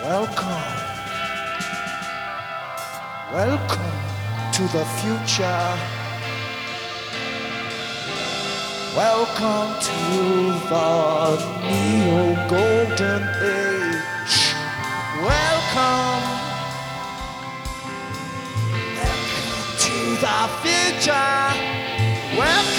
Welcome, welcome to the future. Welcome to the neo-golden age. Welcome to the future.